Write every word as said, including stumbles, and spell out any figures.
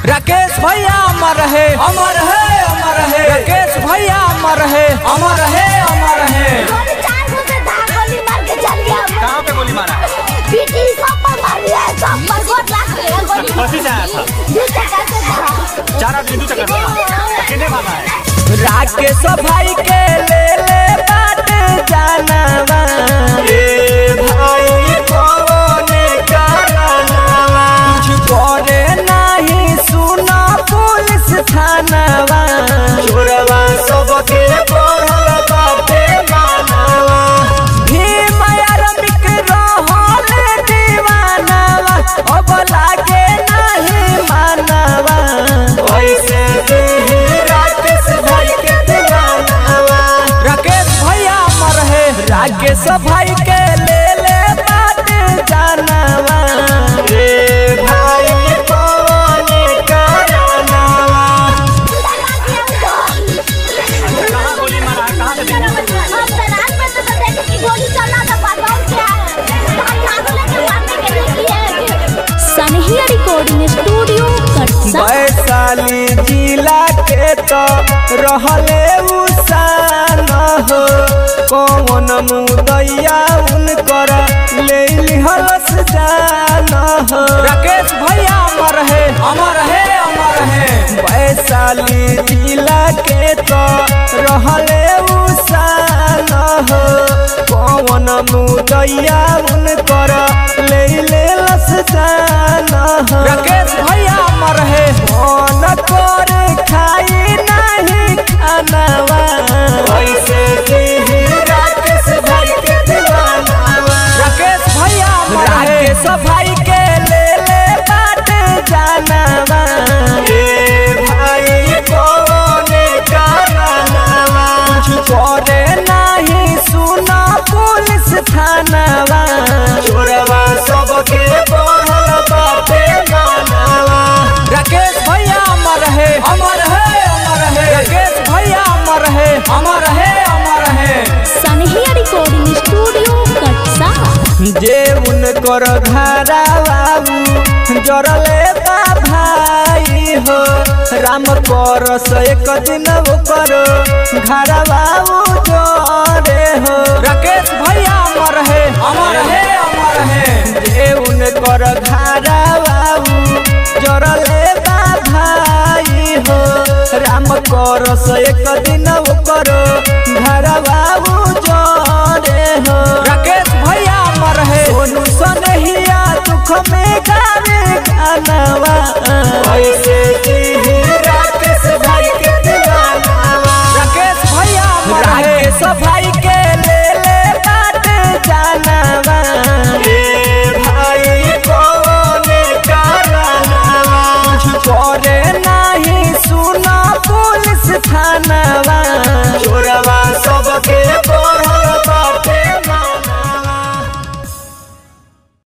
राकेश भैया अमर है अमर है अमर है राकेश भैया अमर है अमर है अमर है। कहाँ पे गोली मारा? पीटी सब पर मार दिया है, सब पर गोट लाख लिया गोली। कौन से आया था? दो चक्कर से था। चार आदमी दो चक्कर था। कितने भागा है? राकेश भाई के ले ले बात जानवा ए भाई कौन करनवा कुछ करे नहीं सुना पुलिस थानावा चोरवा सबके पढ़ल बाटे मानवा भीम आर्मिक रहल दीवानवा अब लागे नहीं मानवा ऐसे ही राकेश भाई के दीवानवा राकेश भैया अमर है राकेश भाई के ले ले बात जानवा रे भाई कौन करनवा। कहाँ गोली मारा है? कहाँ से देखा? हम दराज में तो देखे कि गोली चला था, बताओ क्या है? हम लाख लेके मारने के लिए किए। सनहिया रिकॉर्डिंग स्टूडियो कटसा। वैशाली जिला के तो रहले उसान हो कौन मुदैया उनकर ले लिहलस जान हो राकेश भैया अमर है अमर है अमर है। वैशाली जिला के तो रहले उसान हो कौन मुदैया उनकर ले लेलस जान हो राकेश भैया अमर है मन कर खाई नहीं खानवा ऐसे ही राकेश भाई के दीवानवा राकेश भैया अमर है राकेश भाई के ले ले बात जानवा ए भाई कौन करनवा कुछ करे नहीं सुना पुलिस थानावा चोरवा सबके पढ़ल बाटे मानवा राकेश भैया अमर है अमर है अमर है राकेश भैया अमर है अमर है अमर है। सनहिया रिकॉर्डिंग स्टूडियो कटसा। जे उनकर घरा बाबू जरले बा भाई हो राम परस एक दिन ओकर घरा बाबू जरे हो राकेश भैया अमर है अमर है अमर है। जे उनकर घरा बाबू जरले बा भाई हो राम परस एक दिन ओकर घरा बाबू जरे हो राकेश भैया अमर है सोनू सनहिया दुख में गावे गानवा ऐसे ही राकेश भाई के दीवानवा राकेश भैया अमर है राकेश भाई के ले ले बात जानवा ए भाई कौन करनवा कुछ करे नहीं सुना पुलिस थानावा चोरवा